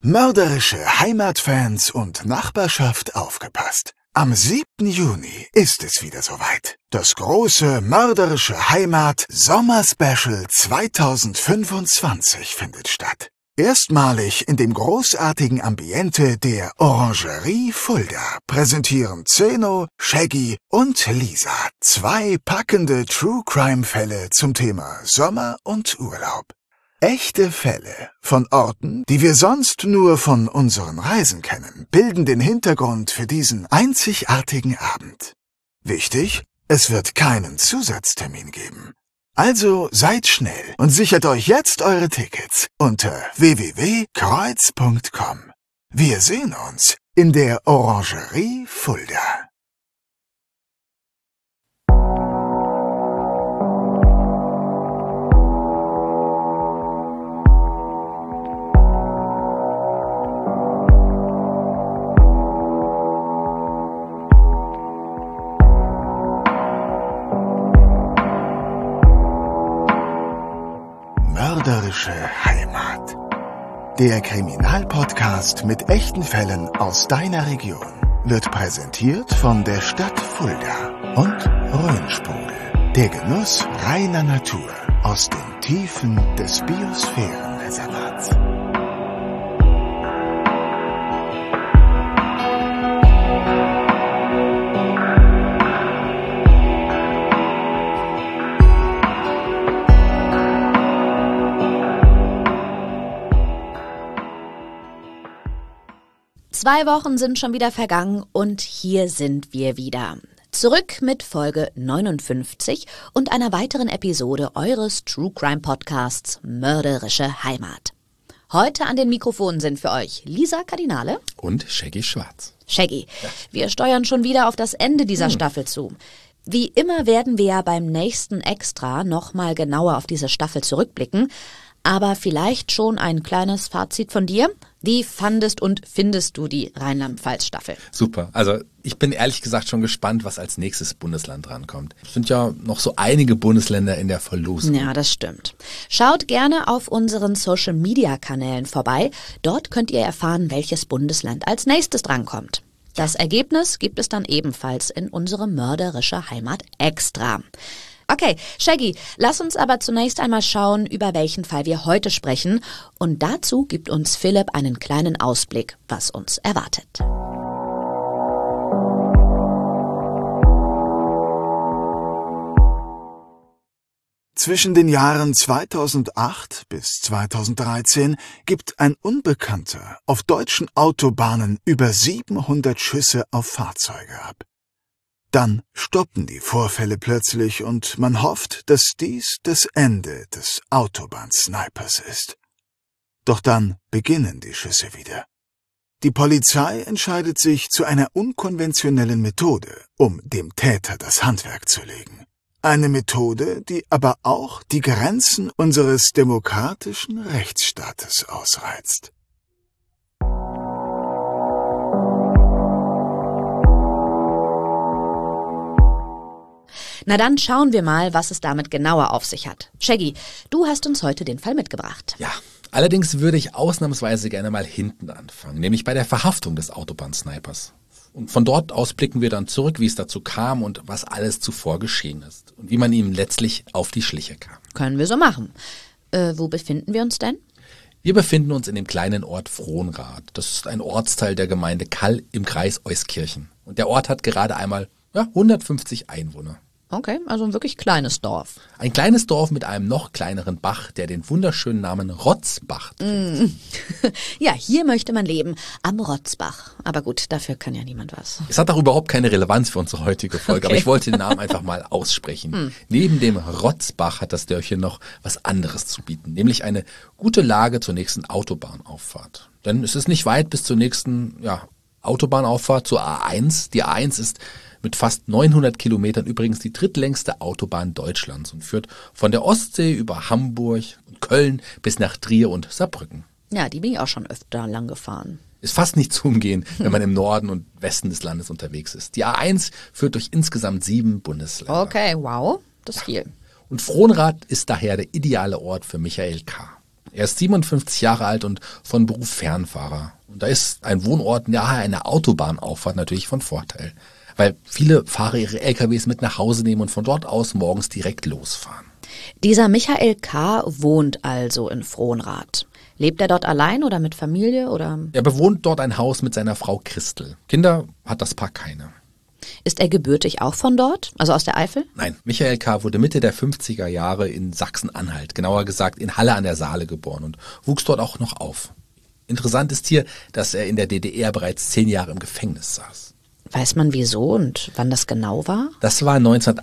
Mörderische Heimatfans und Nachbarschaft, aufgepasst. Am 7. Juni ist es wieder soweit. Das große Mörderische Heimat Sommer-Special 2025 findet statt. Erstmalig in dem großartigen Ambiente der Orangerie Fulda präsentieren Zeno, Shaggy und Lisa 2 packende True-Crime-Fälle zum Thema Sommer und Urlaub. Echte Fälle von Orten, die wir sonst nur von unseren Reisen kennen, bilden den Hintergrund für diesen einzigartigen Abend. Wichtig, es wird keinen Zusatztermin geben. Also seid schnell und sichert euch jetzt eure Tickets unter www.kreuz.com. Wir sehen uns in der Orangerie Fulda. Mörderische Heimat. Der Kriminalpodcast mit echten Fällen aus deiner Region wird präsentiert von der Stadt Fulda und Rhönsprudel. Der Genuss reiner Natur aus den Tiefen des Biosphärenreservats. Zwei Wochen sind schon wieder vergangen und hier sind wir wieder. Zurück mit Folge 59 und einer weiteren Episode eures True Crime Podcasts Mörderische Heimat. Heute an den Mikrofonen sind für euch Lisa Kardinale und Shaggy Schwarz. Shaggy, wir steuern schon wieder auf das Ende dieser Staffel zu. Wie immer werden wir ja beim nächsten Extra nochmal genauer auf diese Staffel zurückblicken. Aber vielleicht schon ein kleines Fazit von dir. Wie fandest und findest du die Rheinland-Pfalz-Staffel? Super. Also ich bin ehrlich gesagt schon gespannt, was als nächstes Bundesland drankommt. Es sind ja noch so einige Bundesländer in der Verlosung. Ja, das stimmt. Schaut gerne auf unseren Social-Media-Kanälen vorbei. Dort könnt ihr erfahren, welches Bundesland als nächstes drankommt. Das Ergebnis gibt es dann ebenfalls in unsere Mörderische Heimat Extra. Okay, Shaggy, lass uns aber zunächst einmal schauen, über welchen Fall wir heute sprechen. Und dazu gibt uns Philipp einen kleinen Ausblick, was uns erwartet. Zwischen den Jahren 2008 bis 2013 gibt ein Unbekannter auf deutschen Autobahnen über 700 Schüsse auf Fahrzeuge ab. Dann stoppen die Vorfälle plötzlich und man hofft, dass dies das Ende des Autobahn-Snipers ist. Doch dann beginnen die Schüsse wieder. Die Polizei entscheidet sich zu einer unkonventionellen Methode, um dem Täter das Handwerk zu legen. Eine Methode, die aber auch die Grenzen unseres demokratischen Rechtsstaates ausreizt. Na dann schauen wir mal, was es damit genauer auf sich hat. Shaggy, du hast uns heute den Fall mitgebracht. Ja, allerdings würde ich ausnahmsweise gerne mal hinten anfangen, nämlich bei der Verhaftung des Autobahn-Snipers. Und von dort aus blicken wir dann zurück, wie es dazu kam und was alles zuvor geschehen ist und wie man ihm letztlich auf die Schliche kam. Können wir so machen. Wo befinden wir uns denn? Wir befinden uns in dem kleinen Ort Frohnrath. Das ist ein Ortsteil der Gemeinde Kall im Kreis Euskirchen. Und der Ort hat gerade einmal 150 Einwohner. Okay, also ein wirklich kleines Dorf. Ein kleines Dorf mit einem noch kleineren Bach, der den wunderschönen Namen Rotzbach trägt. Ja, hier möchte man leben, am Rotzbach. Aber gut, dafür kann ja niemand was. Es hat auch überhaupt keine Relevanz für unsere heutige Folge, Okay. aber ich wollte den Namen einfach mal aussprechen. Neben dem Rotzbach hat das Dörfchen noch was anderes zu bieten, nämlich eine gute Lage zur nächsten Autobahnauffahrt. Denn es ist nicht weit bis zur nächsten Autobahnauffahrt zur A1. Die A1 ist mit fast 900 Kilometern übrigens die drittlängste Autobahn Deutschlands und führt von der Ostsee über Hamburg und Köln bis nach Trier und Saarbrücken. Ja, die bin ich auch schon öfter lang gefahren. Ist fast nicht zu umgehen, wenn man im Norden und Westen des Landes unterwegs ist. Die A1 führt durch insgesamt 7 Bundesländer. Okay, wow, das ist viel. Und Frohnrath ist daher der ideale Ort für Michael K. Er ist 57 Jahre alt und von Beruf Fernfahrer. Und da ist ein Wohnort nahe einer Autobahnauffahrt natürlich von Vorteil. Weil viele Fahrer ihre LKWs mit nach Hause nehmen und von dort aus morgens direkt losfahren. Dieser Michael K. wohnt also in Frohnrath. Lebt er dort allein oder mit Familie oder? Er bewohnt dort ein Haus mit seiner Frau Christel. Kinder hat das Paar keine. Ist er gebürtig auch von dort, also aus der Eifel? Nein, Michael K. wurde Mitte der 50er Jahre in Sachsen-Anhalt, genauer gesagt in Halle an der Saale geboren und wuchs dort auch noch auf. Interessant ist hier, dass er in der DDR bereits 10 Jahre im Gefängnis saß. Weiß man wieso und wann das genau war? Das war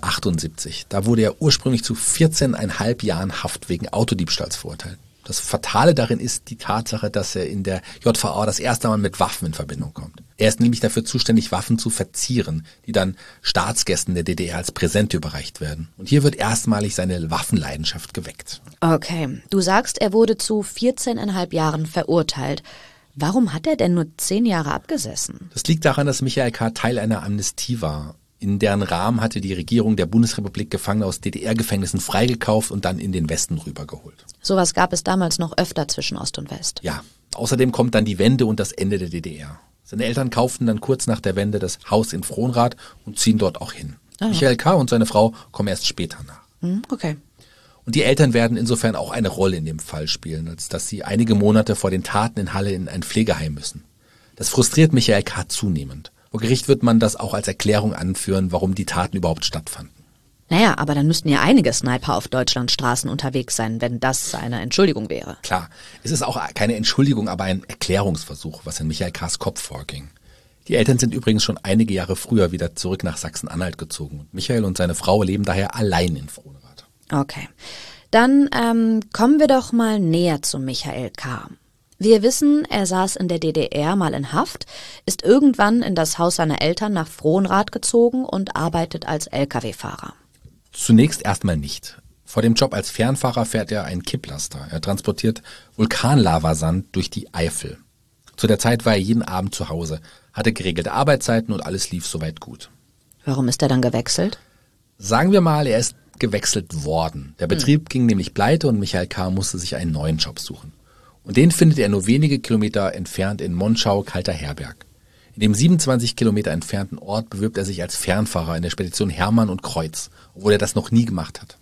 1978. Da wurde er ursprünglich zu 14,5 Jahren Haft wegen Autodiebstahls verurteilt. Das Fatale darin ist die Tatsache, dass er in der JVA das erste Mal mit Waffen in Verbindung kommt. Er ist nämlich dafür zuständig, Waffen zu verzieren, die dann Staatsgästen der DDR als Präsente überreicht werden. Und hier wird erstmalig seine Waffenleidenschaft geweckt. Okay, du sagst, er wurde zu 14,5 Jahren verurteilt. Warum hat er denn nur 10 Jahre abgesessen? Das liegt daran, dass Michael K. Teil einer Amnestie war. In deren Rahmen hatte die Regierung der Bundesrepublik Gefangene aus DDR-Gefängnissen freigekauft und dann in den Westen rübergeholt. Sowas gab es damals noch öfter zwischen Ost und West. Ja, außerdem kommt dann die Wende und das Ende der DDR. Seine Eltern kauften dann kurz nach der Wende das Haus in Frohnrath und ziehen dort auch hin. Michael K. und seine Frau kommen erst später nach. Okay. Und die Eltern werden insofern auch eine Rolle in dem Fall spielen, als dass sie einige Monate vor den Taten in Halle in ein Pflegeheim müssen. Das frustriert Michael K. zunehmend. Vor Gericht wird man das auch als Erklärung anführen, warum die Taten überhaupt stattfanden. Naja, aber dann müssten ja einige Sniper auf Deutschlands Straßen unterwegs sein, wenn das eine Entschuldigung wäre. Klar, es ist auch keine Entschuldigung, aber ein Erklärungsversuch, was in Michael K.'s Kopf vorging. Die Eltern sind übrigens schon einige Jahre früher wieder zurück nach Sachsen-Anhalt gezogen. Und Michael und seine Frau leben daher allein in Frohnrath. Okay, dann kommen wir doch mal näher zu Michael K. Wir wissen, er saß in der DDR mal in Haft, ist irgendwann in das Haus seiner Eltern nach Frohnrath gezogen und arbeitet als Lkw-Fahrer. Zunächst erstmal nicht. Vor dem Job als Fernfahrer fährt er einen Kipplaster. Er transportiert Vulkanlavasand durch die Eifel. Zu der Zeit war er jeden Abend zu Hause, hatte geregelte Arbeitszeiten und alles lief soweit gut. Warum ist er dann gewechselt? Sagen wir mal, er ist gewechselt worden. Der Betrieb ging nämlich pleite und Michael K. musste sich einen neuen Job suchen. Und den findet er nur wenige Kilometer entfernt in Monschau-Kalter-Herberg. In dem 27 Kilometer entfernten Ort bewirbt er sich als Fernfahrer in der Spedition Hermann und Kreuz, obwohl er das noch nie gemacht hat.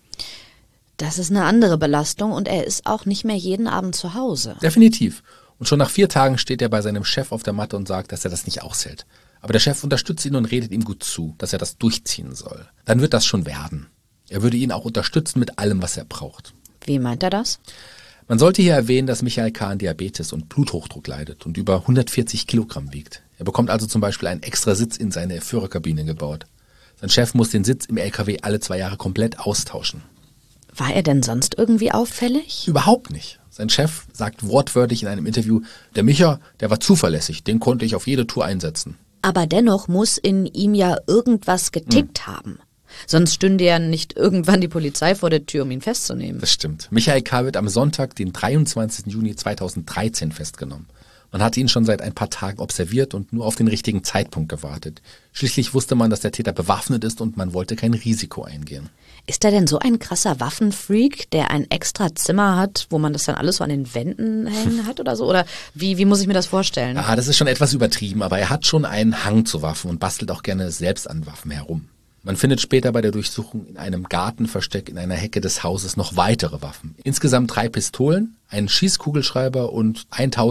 Das ist eine andere Belastung und er ist auch nicht mehr jeden Abend zu Hause. Definitiv. Und schon nach 4 Tagen steht er bei seinem Chef auf der Matte und sagt, dass er das nicht aushält. Aber der Chef unterstützt ihn und redet ihm gut zu, dass er das durchziehen soll. Dann wird das schon werden. Er würde ihn auch unterstützen mit allem, was er braucht. Wie meint er das? Man sollte hier erwähnen, dass Michael K. an Diabetes und Bluthochdruck leidet und über 140 Kilogramm wiegt. Er bekommt also zum Beispiel einen extra Sitz in seine Führerkabine gebaut. Sein Chef muss den Sitz im LKW alle 2 Jahre komplett austauschen. War er denn sonst irgendwie auffällig? Überhaupt nicht. Sein Chef sagt wortwörtlich in einem Interview, der Micha, der war zuverlässig, den konnte ich auf jede Tour einsetzen. Aber dennoch muss in ihm ja irgendwas getickt haben. Sonst stünde ja nicht irgendwann die Polizei vor der Tür, um ihn festzunehmen. Das stimmt. Michael K. wird am Sonntag, den 23. Juni 2013 festgenommen. Man hatte ihn schon seit ein paar Tagen observiert und nur auf den richtigen Zeitpunkt gewartet. Schließlich wusste man, dass der Täter bewaffnet ist und man wollte kein Risiko eingehen. Ist er denn so ein krasser Waffenfreak, der ein extra Zimmer hat, wo man das dann alles so an den Wänden hängen hat oder so? Oder wie muss ich mir das vorstellen? Ja, das ist schon etwas übertrieben, aber er hat schon einen Hang zu Waffen und bastelt auch gerne selbst an Waffen herum. Man findet später bei der Durchsuchung in einem Gartenversteck in einer Hecke des Hauses noch weitere Waffen. Insgesamt 3 Pistolen, einen Schießkugelschreiber und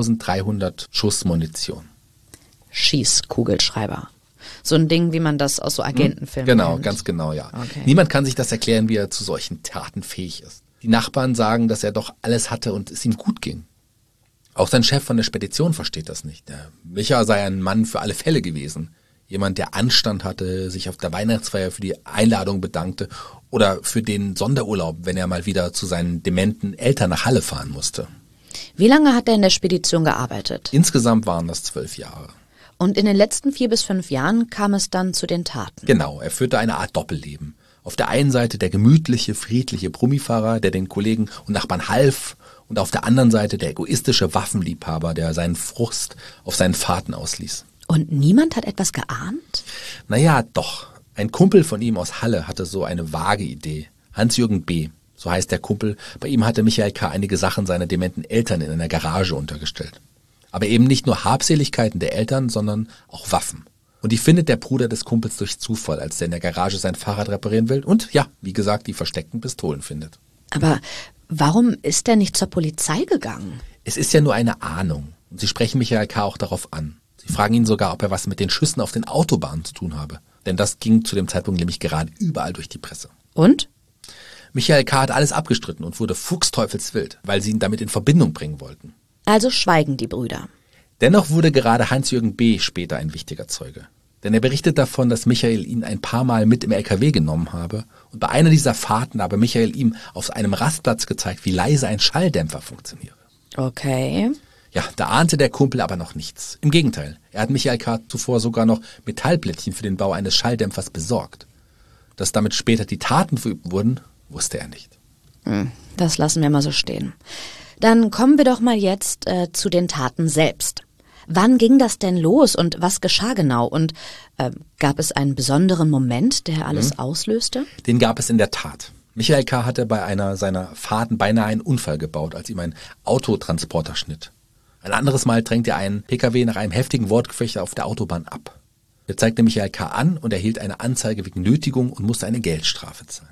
1300 Schuss Munition. Schießkugelschreiber. So ein Ding, wie man das aus so Agentenfilmen Genau, kennt. ganz genau, ja. Okay. Niemand kann sich das erklären, wie er zu solchen Taten fähig ist. Die Nachbarn sagen, dass er doch alles hatte und es ihm gut ging. Auch sein Chef von der Spedition versteht das nicht. Der Micha sei ein Mann für alle Fälle gewesen. Jemand, der Anstand hatte, sich auf der Weihnachtsfeier für die Einladung bedankte oder für den Sonderurlaub, wenn er mal wieder zu seinen dementen Eltern nach Halle fahren musste. Wie lange hat er in der Spedition gearbeitet? Insgesamt waren das 12 Jahre. Und in den letzten 4 bis 5 Jahren kam es dann zu den Taten. Genau, er führte eine Art Doppelleben. Auf der einen Seite der gemütliche, friedliche Brummifahrer, der den Kollegen und Nachbarn half, und auf der anderen Seite der egoistische Waffenliebhaber, der seinen Frust auf seinen Fahrten ausließ. Und niemand hat etwas geahnt? Naja, doch. Ein Kumpel von ihm aus Halle hatte so eine vage Idee. Hans-Jürgen B., So heißt der Kumpel. Bei ihm hatte Michael K. einige Sachen seiner dementen Eltern in einer Garage untergestellt. Aber eben nicht nur Habseligkeiten der Eltern, sondern auch Waffen. Und die findet der Bruder des Kumpels durch Zufall, als der in der Garage sein Fahrrad reparieren will und, ja, wie gesagt, die versteckten Pistolen findet. Aber warum ist er nicht zur Polizei gegangen? Es ist ja nur eine Ahnung. Und sie sprechen Michael K. auch darauf an. Sie fragen ihn sogar, ob er was mit den Schüssen auf den Autobahnen zu tun habe. Denn das ging zu dem Zeitpunkt nämlich gerade überall durch die Presse. Und? Michael K. hat alles abgestritten und wurde fuchsteufelswild, weil sie ihn damit in Verbindung bringen wollten. Also schweigen die Brüder. Dennoch wurde gerade Hans-Jürgen B. später ein wichtiger Zeuge. Denn er berichtet davon, dass Michael ihn ein paar Mal mit im LKW genommen habe. Und bei einer dieser Fahrten habe Michael ihm auf einem Rastplatz gezeigt, wie leise ein Schalldämpfer funktioniere. Okay. Ja, da ahnte der Kumpel aber noch nichts. Im Gegenteil, er hat Michael K. zuvor sogar noch Metallplättchen für den Bau eines Schalldämpfers besorgt. Dass damit später die Taten verübt wurden, wusste er nicht. Das lassen wir mal so stehen. Dann kommen wir doch mal jetzt zu den Taten selbst. Wann ging das denn los und was geschah genau? Und gab es einen besonderen Moment, der alles auslöste? Den gab es in der Tat. Michael K. hatte bei einer seiner Fahrten beinahe einen Unfall gebaut, als ihm ein Autotransporter schnitt. Ein anderes Mal drängte er einen Pkw nach einem heftigen Wortgefecht auf der Autobahn ab. Er zeigte Michael K. an und erhielt eine Anzeige wegen Nötigung und musste eine Geldstrafe zahlen.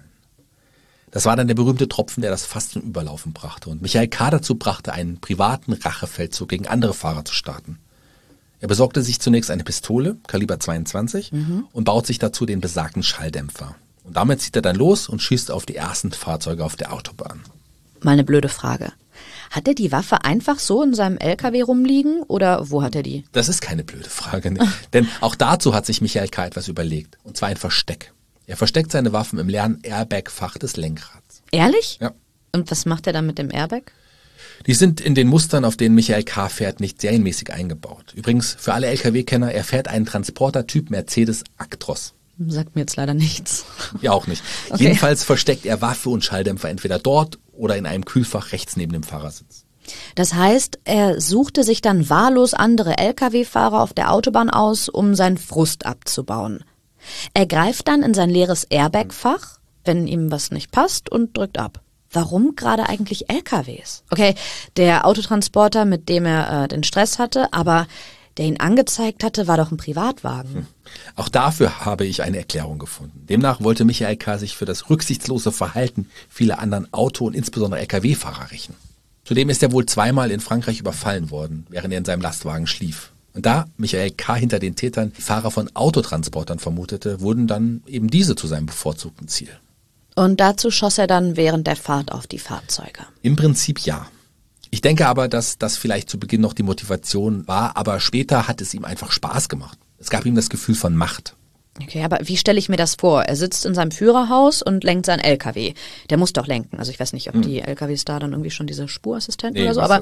Das war dann der berühmte Tropfen, der das Fass zum Überlaufen brachte und Michael K. dazu brachte, einen privaten Rachefeldzug gegen andere Fahrer zu starten. Er besorgte sich zunächst eine Pistole, Kaliber 22, und baut sich dazu den besagten Schalldämpfer. Und damit zieht er dann los und schießt auf die ersten Fahrzeuge auf der Autobahn. Mal eine blöde Frage. Hat er die Waffe einfach so in seinem LKW rumliegen oder wo hat er die? Das ist keine blöde Frage, ne? Denn auch dazu hat sich Michael K. etwas überlegt, und zwar ein Versteck. Er versteckt seine Waffen im leeren Airbag-Fach des Lenkrads. Ehrlich? Ja. Und was macht er dann mit dem Airbag? Die sind in den Mustern, auf denen Michael K. fährt, nicht serienmäßig eingebaut. Übrigens, für alle LKW-Kenner, er fährt einen Transporter-Typ Mercedes Actros. Sagt mir jetzt leider nichts. Ja, auch nicht. Okay. Jedenfalls versteckt er Waffe und Schalldämpfer entweder dort oder in einem Kühlfach rechts neben dem Fahrersitz. Das heißt, er suchte sich dann wahllos andere Lkw-Fahrer auf der Autobahn aus, um seinen Frust abzubauen. Er greift dann in sein leeres Airbag-Fach, wenn ihm was nicht passt, und drückt ab. Warum gerade eigentlich LKWs? Okay, der Autotransporter, mit dem er den Stress hatte, aber der ihn angezeigt hatte, war doch ein Privatwagen. Auch dafür habe ich eine Erklärung gefunden. Demnach wollte Michael K. sich für das rücksichtslose Verhalten vieler anderen Auto- und insbesondere LKW-Fahrer rächen. Zudem ist er wohl zweimal in Frankreich überfallen worden, während er in seinem Lastwagen schlief. Und da Michael K. hinter den Tätern die Fahrer von Autotransportern vermutete, wurden dann eben diese zu seinem bevorzugten Ziel. Und dazu schoss er dann während der Fahrt auf die Fahrzeuge. Im Prinzip ja. Ich denke aber, dass das vielleicht zu Beginn noch die Motivation war, aber später hat es ihm einfach Spaß gemacht. Es gab ihm das Gefühl von Macht. Okay, aber wie stelle ich mir das vor? Er sitzt in seinem Führerhaus und lenkt seinen LKW. Der muss doch lenken. Also ich weiß nicht, ob die LKWs da dann irgendwie schon diese Spurassistenten oder so, aber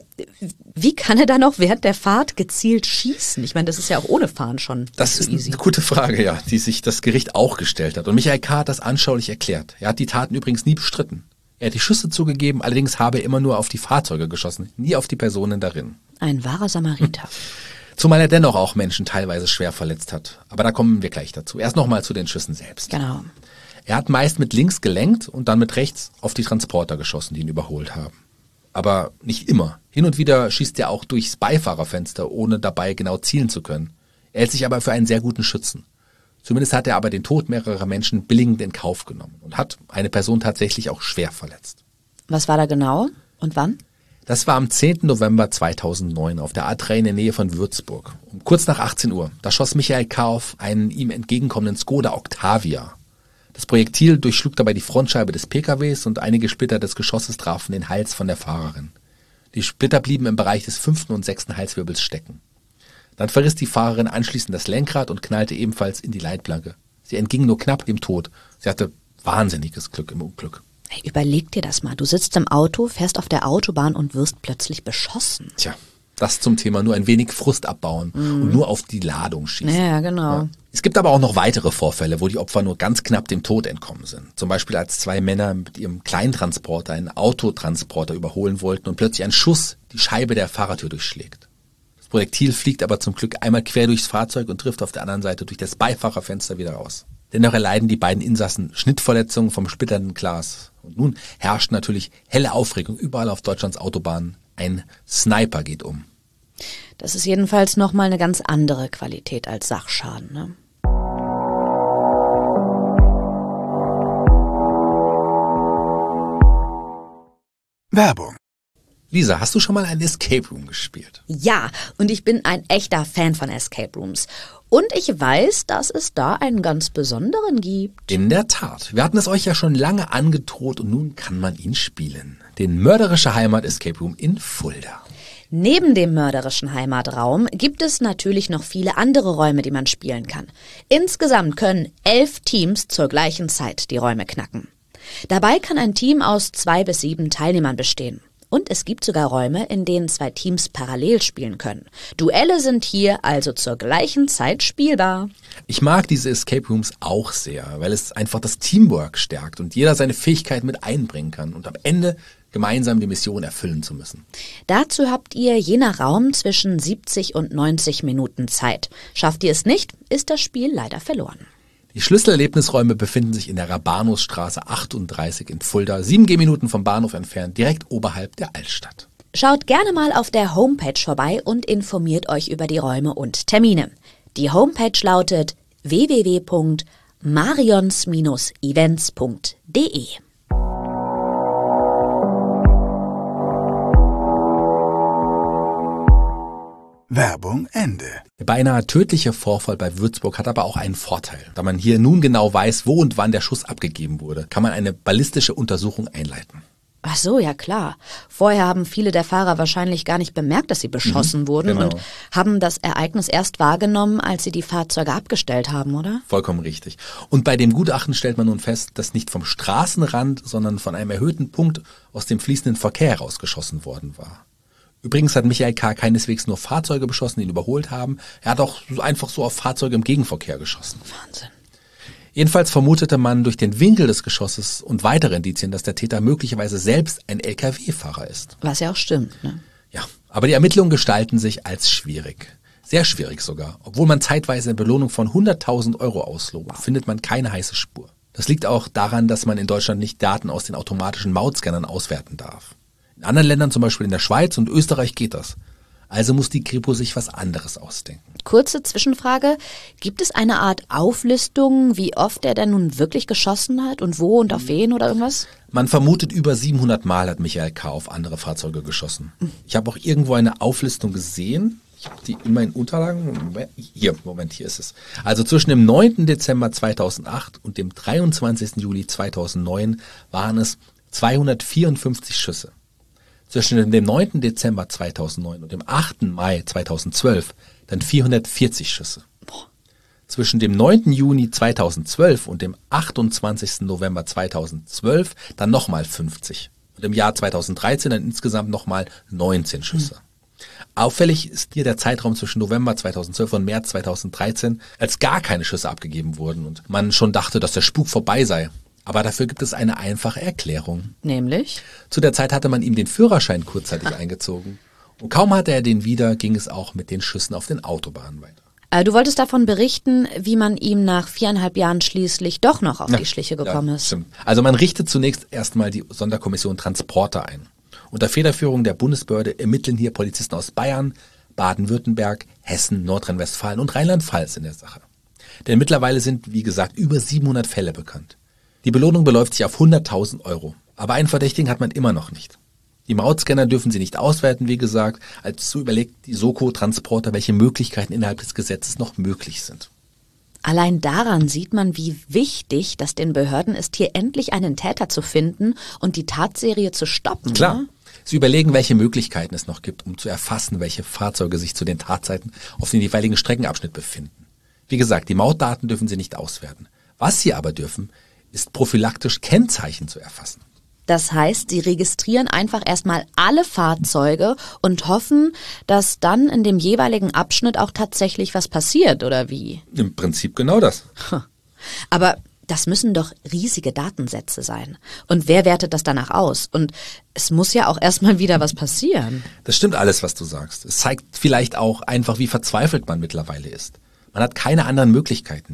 wie kann er dann auch während der Fahrt gezielt schießen? Ich meine, das ist ja auch ohne Fahren schon Das ist easy. eine gute Frage, ja, die sich das Gericht auch gestellt hat. Und Michael K. hat das anschaulich erklärt. Er hat die Taten übrigens nie bestritten. Er hat die Schüsse zugegeben, allerdings habe er immer nur auf die Fahrzeuge geschossen, nie auf die Personen darin. Ein wahrer Samariter. Zumal er dennoch auch Menschen teilweise schwer verletzt hat. Aber da kommen wir gleich dazu. Erst nochmal zu den Schüssen selbst. Genau. Er hat meist mit links gelenkt und dann mit rechts auf die Transporter geschossen, die ihn überholt haben. Aber nicht immer. Hin und wieder schießt er auch durchs Beifahrerfenster, ohne dabei genau zielen zu können. Er hält sich aber für einen sehr guten Schützen. Zumindest hat er aber den Tod mehrerer Menschen billigend in Kauf genommen und hat eine Person tatsächlich auch schwer verletzt. Was war da genau und wann? Das war am 10. November 2009 auf der A3 in der Nähe von Würzburg. Um kurz nach 18 Uhr. Da schoss Michael K. auf einen ihm entgegenkommenden Skoda Octavia. Das Projektil durchschlug dabei die Frontscheibe des PKWs und einige Splitter des Geschosses trafen den Hals von der Fahrerin. Die Splitter blieben im Bereich des 5. und 6. Halswirbels stecken. Dann verriss die Fahrerin anschließend das Lenkrad und knallte ebenfalls in die Leitplanke. Sie entging nur knapp dem Tod. Sie hatte wahnsinniges Glück im Unglück. Hey, überleg dir das mal. Du sitzt im Auto, fährst auf der Autobahn und wirst plötzlich beschossen. Tja, das zum Thema nur ein wenig Frust abbauen und nur auf die Ladung schießen. Ja, genau. Ja. Es gibt aber auch noch weitere Vorfälle, wo die Opfer nur ganz knapp dem Tod entkommen sind. Zum Beispiel als zwei Männer mit ihrem Kleintransporter einen Autotransporter überholen wollten und plötzlich ein Schuss die Scheibe der Fahrertür durchschlägt. Das Projektil fliegt aber zum Glück einmal quer durchs Fahrzeug und trifft auf der anderen Seite durch das Beifahrerfenster wieder raus. Dennoch erleiden die beiden Insassen Schnittverletzungen vom splitternden Glas. Und nun herrscht natürlich helle Aufregung überall auf Deutschlands Autobahnen. Ein Sniper geht um. Das ist jedenfalls nochmal eine ganz andere Qualität als Sachschaden, ne? Werbung. Lisa, hast du schon mal ein Escape Room gespielt? Ja, und ich bin ein echter Fan von Escape Rooms. Und ich weiß, dass es da einen ganz besonderen gibt. In der Tat. Wir hatten es euch ja schon lange angedroht und nun kann man ihn spielen. Den Mörderische Heimat Escape Room in Fulda. Neben dem mörderischen Heimatraum gibt es natürlich noch viele andere Räume, die man spielen kann. Insgesamt können 11 Teams zur gleichen Zeit die Räume knacken. Dabei kann ein Team aus 2 bis 7 Teilnehmern bestehen. Und es gibt sogar Räume, in denen 2 Teams parallel spielen können. Duelle sind hier also zur gleichen Zeit spielbar. Ich mag diese Escape Rooms auch sehr, weil es einfach das Teamwork stärkt und jeder seine Fähigkeiten mit einbringen kann und am Ende gemeinsam die Mission erfüllen zu müssen. Dazu habt ihr je nach Raum zwischen 70 und 90 Minuten Zeit. Schafft ihr es nicht, ist das Spiel leider verloren. Die Schlüsselerlebnisräume befinden sich in der Rabanusstraße 38 in Fulda, 7 Gehminuten vom Bahnhof entfernt, direkt oberhalb der Altstadt. Schaut gerne mal auf der Homepage vorbei und informiert euch über die Räume und Termine. Die Homepage lautet www.marions-events.de. Werbung Ende. Der beinahe tödliche Vorfall bei Würzburg hat aber auch einen Vorteil. Da man hier nun genau weiß, wo und wann der Schuss abgegeben wurde, kann man eine ballistische Untersuchung einleiten. Ach so, ja klar. Vorher haben viele der Fahrer wahrscheinlich gar nicht bemerkt, dass sie beschossen wurden genau. Und haben das Ereignis erst wahrgenommen, als sie die Fahrzeuge abgestellt haben, oder? Vollkommen richtig. Und bei dem Gutachten stellt man nun fest, dass nicht vom Straßenrand, sondern von einem erhöhten Punkt aus dem fließenden Verkehr herausgeschossen worden war. Übrigens hat Michael K. keineswegs nur Fahrzeuge beschossen, die ihn überholt haben. Er hat auch einfach so auf Fahrzeuge im Gegenverkehr geschossen. Wahnsinn. Jedenfalls vermutete man durch den Winkel des Geschosses und weitere Indizien, dass der Täter möglicherweise selbst ein LKW-Fahrer ist. Was ja auch stimmt, ne? Ja, aber die Ermittlungen gestalten sich als schwierig. Sehr schwierig sogar. Obwohl man zeitweise eine Belohnung von 100.000 Euro auslobt, findet man keine heiße Spur. Das liegt auch daran, dass man in Deutschland nicht Daten aus den automatischen Mautscannern auswerten darf. In anderen Ländern, zum Beispiel in der Schweiz und Österreich, geht das. Also muss die Kripo sich was anderes ausdenken. Kurze Zwischenfrage. Gibt es eine Art Auflistung, wie oft er denn nun wirklich geschossen hat und wo und auf wen oder irgendwas? Man vermutet, über 700 Mal hat Michael K. auf andere Fahrzeuge geschossen. Ich habe auch irgendwo eine Auflistung gesehen. Ich habe die in meinen Unterlagen. Hier ist es. Also zwischen dem 9. Dezember 2008 und dem 23. Juli 2009 waren es 254 Schüsse. Zwischen dem 9. Dezember 2009 und dem 8. Mai 2012 dann 440 Schüsse. Zwischen dem 9. Juni 2012 und dem 28. November 2012 dann nochmal 50. Und im Jahr 2013 dann insgesamt nochmal 19 Schüsse. Auffällig ist hier der Zeitraum zwischen November 2012 und März 2013, als gar keine Schüsse abgegeben wurden und man schon dachte, dass der Spuk vorbei sei. Aber dafür gibt es eine einfache Erklärung. Nämlich? Zu der Zeit hatte man ihm den Führerschein kurzzeitig eingezogen. Und kaum hatte er den wieder, ging es auch mit den Schüssen auf den Autobahnen weiter. Du wolltest davon berichten, wie man ihm nach 4,5 Jahren schließlich doch noch auf die Schliche gekommen ist. Stimmt. Also man richtet zunächst erstmal die Sonderkommission Transporter ein. Unter Federführung der Bundesbehörde ermitteln hier Polizisten aus Bayern, Baden-Württemberg, Hessen, Nordrhein-Westfalen und Rheinland-Pfalz in der Sache. Denn mittlerweile sind, wie gesagt, über 700 Fälle bekannt. Die Belohnung beläuft sich auf 100.000 Euro. Aber einen Verdächtigen hat man immer noch nicht. Die Mautscanner dürfen sie nicht auswerten, wie gesagt. Also überlegt die Soko-Transporter, welche Möglichkeiten innerhalb des Gesetzes noch möglich sind. Allein daran sieht man, wie wichtig das den Behörden ist, hier endlich einen Täter zu finden und die Tatserie zu stoppen. Klar. Ne? Sie überlegen, welche Möglichkeiten es noch gibt, um zu erfassen, welche Fahrzeuge sich zu den Tatzeiten auf den jeweiligen Streckenabschnitt befinden. Wie gesagt, die Mautdaten dürfen sie nicht auswerten. Was sie aber dürfen, ist prophylaktisch Kennzeichen zu erfassen. Das heißt, sie registrieren einfach erstmal alle Fahrzeuge und hoffen, dass dann in dem jeweiligen Abschnitt auch tatsächlich was passiert, oder wie? Im Prinzip genau das. Aber das müssen doch riesige Datensätze sein. Und wer wertet das danach aus? Und es muss ja auch erstmal wieder was passieren. Das stimmt alles, was du sagst. Es zeigt vielleicht auch einfach, wie verzweifelt man mittlerweile ist. Man hat keine anderen Möglichkeiten mehr.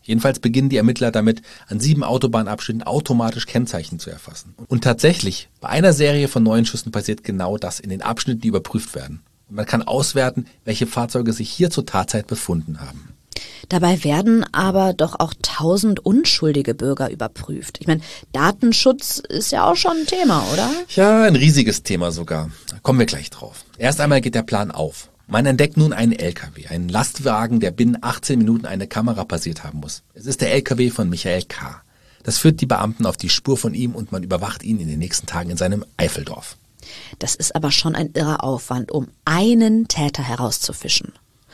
Jedenfalls beginnen die Ermittler damit, an 7 Autobahnabschnitten automatisch Kennzeichen zu erfassen. Und tatsächlich, bei einer Serie von 9 Schüssen passiert genau das in den Abschnitten, die überprüft werden. Und man kann auswerten, welche Fahrzeuge sich hier zur Tatzeit befunden haben. Dabei werden aber doch auch 1000 unschuldige Bürger überprüft. Ich meine, Datenschutz ist ja auch schon ein Thema, oder? Ja, ein riesiges Thema sogar. Da kommen wir gleich drauf. Erst einmal geht der Plan auf. Man entdeckt nun einen LKW, einen Lastwagen, der binnen 18 Minuten eine Kamera passiert haben muss. Es ist der LKW von Michael K. Das führt die Beamten auf die Spur von ihm und man überwacht ihn in den nächsten Tagen in seinem Eifeldorf. Das ist aber schon ein irrer Aufwand, um einen Täter herauszufischen.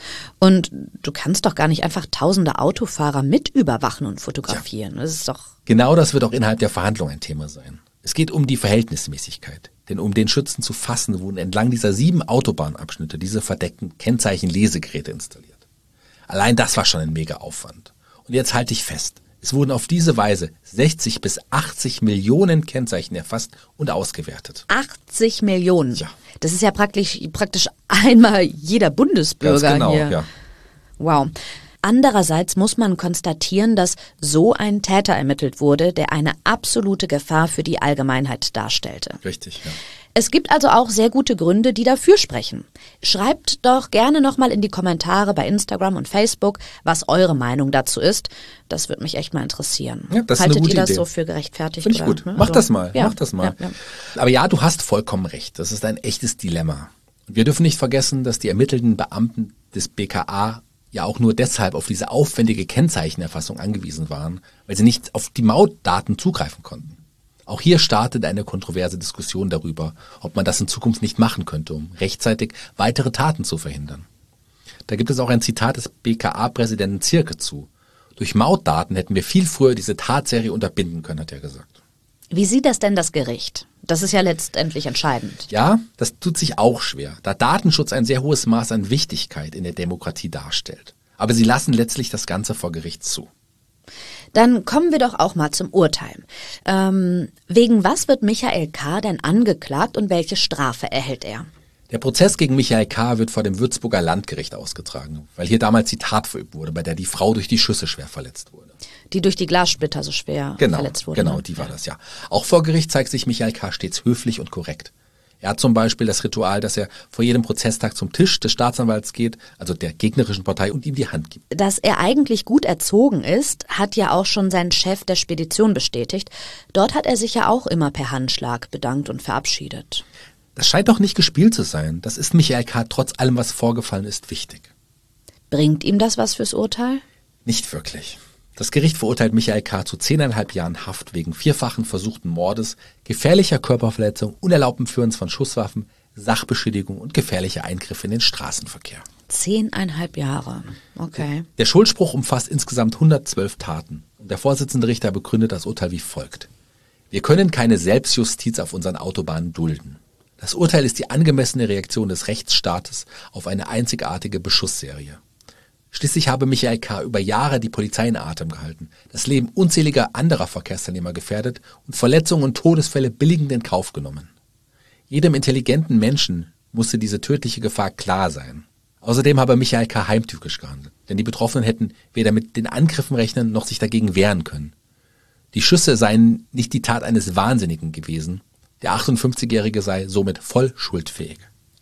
Und du kannst doch gar nicht einfach tausende Autofahrer mit überwachen und fotografieren. Das ist doch... Genau das wird auch innerhalb der Verhandlung ein Thema sein. Es geht um die Verhältnismäßigkeit. Denn um den Schützen zu fassen, wurden entlang dieser 7 Autobahnabschnitte diese verdeckten Kennzeichen-Lesegeräte installiert. Allein das war schon ein mega Aufwand. Und jetzt halte ich fest. Es wurden auf diese Weise 60 bis 80 Millionen Kennzeichen erfasst und ausgewertet. 80 Millionen? Ja. Das ist ja praktisch einmal jeder Bundesbürger Ganz genau, hier. ja. Wow. Andererseits muss man konstatieren, dass so ein Täter ermittelt wurde, der eine absolute Gefahr für die Allgemeinheit darstellte. Richtig, ja. Es gibt also auch sehr gute Gründe, die dafür sprechen. Schreibt doch gerne nochmal in die Kommentare bei Instagram und Facebook, was eure Meinung dazu ist. Das würde mich echt mal interessieren. Ja, das ist Haltet eine gute ihr das Idee. So für gerechtfertigt? Finde ich oder, gut. ne? Mach das mal. Ja. Mach das mal. Ja. Aber ja, du hast vollkommen recht. Das ist ein echtes Dilemma. Und wir dürfen nicht vergessen, dass die ermittelnden Beamten des BKA ja auch nur deshalb auf diese aufwendige Kennzeichenerfassung angewiesen waren, weil sie nicht auf die Mautdaten zugreifen konnten. Auch hier startete eine kontroverse Diskussion darüber, ob man das in Zukunft nicht machen könnte, um rechtzeitig weitere Taten zu verhindern. Da gibt es auch ein Zitat des BKA-Präsidenten Zierke zu. Durch Mautdaten hätten wir viel früher diese Tatserie unterbinden können, hat er gesagt. Wie sieht das denn das Gericht? Das ist ja letztendlich entscheidend. Ja, das tut sich auch schwer, da Datenschutz ein sehr hohes Maß an Wichtigkeit in der Demokratie darstellt. Aber sie lassen letztlich das Ganze vor Gericht zu. Dann kommen wir doch auch mal zum Urteil. Wegen was wird Michael K. denn angeklagt und welche Strafe erhält er? Der Prozess gegen Michael K. wird vor dem Würzburger Landgericht ausgetragen, weil hier damals die Tat verübt wurde, bei der die Frau durch die Schüsse schwer verletzt wurde. Die durch die Glassplitter so schwer verletzt wurde. Genau, die war das, ja. Auch vor Gericht zeigt sich Michael K. stets höflich und korrekt. Er hat zum Beispiel das Ritual, dass er vor jedem Prozesstag zum Tisch des Staatsanwalts geht, also der gegnerischen Partei, und ihm die Hand gibt. Dass er eigentlich gut erzogen ist, hat ja auch schon sein Chef der Spedition bestätigt. Dort hat er sich ja auch immer per Handschlag bedankt und verabschiedet. Das scheint doch nicht gespielt zu sein. Das ist Michael K. trotz allem, was vorgefallen ist, wichtig. Bringt ihm das was fürs Urteil? Nicht wirklich. Das Gericht verurteilt Michael K. zu 10,5 Jahren Haft wegen 4-fachen versuchten Mordes, gefährlicher Körperverletzung, unerlaubten Führens von Schusswaffen, Sachbeschädigung und gefährlicher Eingriffe in den Straßenverkehr. 10,5 Jahre. Okay. Der Schuldspruch umfasst insgesamt 112 Taten. Und der Vorsitzende Richter begründet das Urteil wie folgt. Wir können keine Selbstjustiz auf unseren Autobahnen dulden. Das Urteil ist die angemessene Reaktion des Rechtsstaates auf eine einzigartige Beschussserie. Schließlich habe Michael K. über Jahre die Polizei in Atem gehalten, das Leben unzähliger anderer Verkehrsteilnehmer gefährdet und Verletzungen und Todesfälle billigend in Kauf genommen. Jedem intelligenten Menschen musste diese tödliche Gefahr klar sein. Außerdem habe Michael K. heimtückisch gehandelt, denn die Betroffenen hätten weder mit den Angriffen rechnen noch sich dagegen wehren können. Die Schüsse seien nicht die Tat eines Wahnsinnigen gewesen. Der 58-Jährige sei somit voll schuldfähig.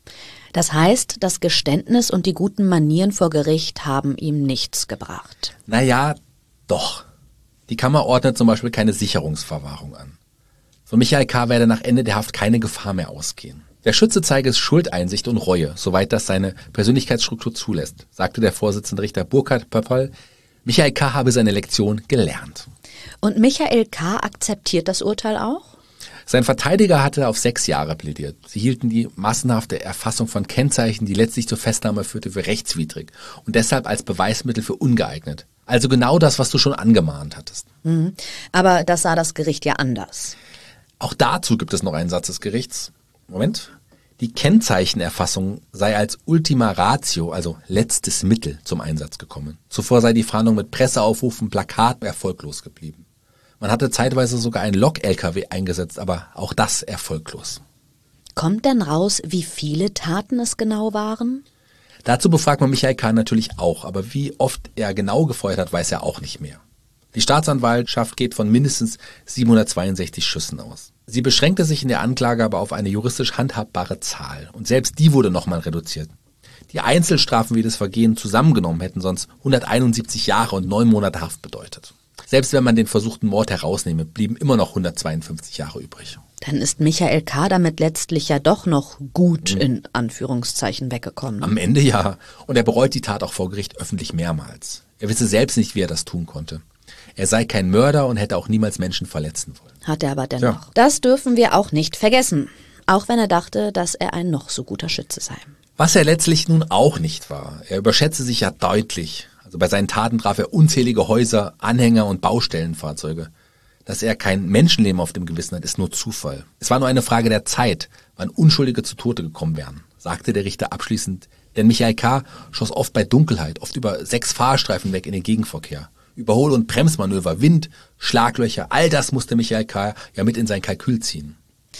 Das heißt, das Geständnis und die guten Manieren vor Gericht haben ihm nichts gebracht. Naja, doch. Die Kammer ordnet zum Beispiel keine Sicherungsverwahrung an. Von Michael K. werde nach Ende der Haft keine Gefahr mehr ausgehen. Der Schütze zeige Schuldeinsicht und Reue, soweit das seine Persönlichkeitsstruktur zulässt, sagte der Vorsitzende Richter Burkhard Pöppel. Michael K. habe seine Lektion gelernt. Und Michael K. akzeptiert das Urteil auch? Sein Verteidiger hatte auf 6 Jahre plädiert. Sie hielten die massenhafte Erfassung von Kennzeichen, die letztlich zur Festnahme führte, für rechtswidrig und deshalb als Beweismittel für ungeeignet. Also genau das, was du schon angemahnt hattest. Mhm. Aber das sah das Gericht ja anders. Auch dazu gibt es noch einen Satz des Gerichts. Moment. Die Kennzeichenerfassung sei als Ultima Ratio, also letztes Mittel, zum Einsatz gekommen. Zuvor sei die Fahndung mit Presseaufrufen, Plakaten erfolglos geblieben. Man hatte zeitweise sogar einen Lok-LKW eingesetzt, aber auch das erfolglos. Kommt denn raus, wie viele Taten es genau waren? Dazu befragt man Michael K. natürlich auch, aber wie oft er genau gefeuert hat, weiß er auch nicht mehr. Die Staatsanwaltschaft geht von mindestens 762 Schüssen aus. Sie beschränkte sich in der Anklage aber auf eine juristisch handhabbare Zahl und selbst die wurde nochmal reduziert. Die Einzelstrafen wie das Vergehen zusammengenommen hätten sonst 171 Jahre und 9 Monate Haft bedeutet. Selbst wenn man den versuchten Mord herausnehme, blieben immer noch 152 Jahre übrig. Dann ist Michael K. damit letztlich ja doch noch gut in Anführungszeichen weggekommen. Am Ende ja. Und er bereut die Tat auch vor Gericht öffentlich mehrmals. Er wisse selbst nicht, wie er das tun konnte. Er sei kein Mörder und hätte auch niemals Menschen verletzen wollen. Hat er aber dennoch. Ja. Das dürfen wir auch nicht vergessen. Auch wenn er dachte, dass er ein noch so guter Schütze sei. Was er letztlich nun auch nicht war. Er überschätzte sich ja deutlich. Also bei seinen Taten traf er unzählige Häuser, Anhänger und Baustellenfahrzeuge. Dass er kein Menschenleben auf dem Gewissen hat, ist nur Zufall. Es war nur eine Frage der Zeit, wann Unschuldige zu Tode gekommen wären, sagte der Richter abschließend. Denn Michael K. schoss oft bei Dunkelheit, oft über 6 Fahrstreifen weg in den Gegenverkehr. Überhol- und Bremsmanöver, Wind, Schlaglöcher, all das musste Michael K. ja mit in sein Kalkül ziehen.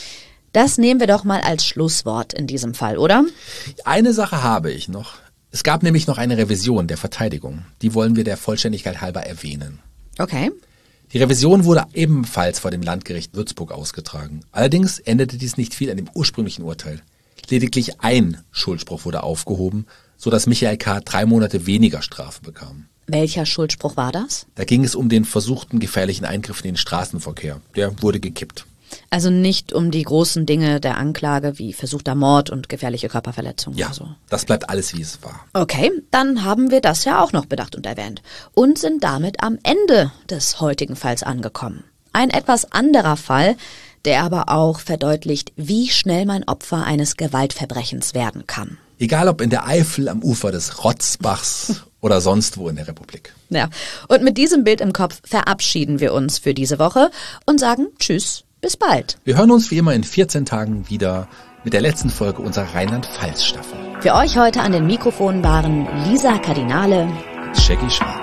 Das nehmen wir doch mal als Schlusswort in diesem Fall, oder? Eine Sache habe ich noch. Es gab nämlich noch eine Revision der Verteidigung. Die wollen wir der Vollständigkeit halber erwähnen. Okay. Die Revision wurde ebenfalls vor dem Landgericht Würzburg ausgetragen. Allerdings änderte dies nicht viel an dem ursprünglichen Urteil. Lediglich ein Schuldspruch wurde aufgehoben, sodass Michael K. 3 Monate weniger Strafe bekam. Welcher Schuldspruch war das? Da ging es um den versuchten gefährlichen Eingriff in den Straßenverkehr. Der wurde gekippt. Also nicht um die großen Dinge der Anklage wie versuchter Mord und gefährliche Körperverletzung Ja, oder so. das bleibt alles, wie es war. Okay, dann haben wir das ja auch noch bedacht und erwähnt und sind damit am Ende des heutigen Falls angekommen. Ein etwas anderer Fall, der aber auch verdeutlicht, wie schnell man Opfer eines Gewaltverbrechens werden kann. Egal ob in der Eifel, am Ufer des Rotzbachs oder sonst wo in der Republik. Ja, und mit diesem Bild im Kopf verabschieden wir uns für diese Woche und sagen Tschüss, bis bald. Wir hören uns wie immer in 14 Tagen wieder mit der letzten Folge unserer Rheinland-Pfalz-Staffel. Für euch heute an den Mikrofonen waren Lisa Kardinale, Shaggy Schwarz.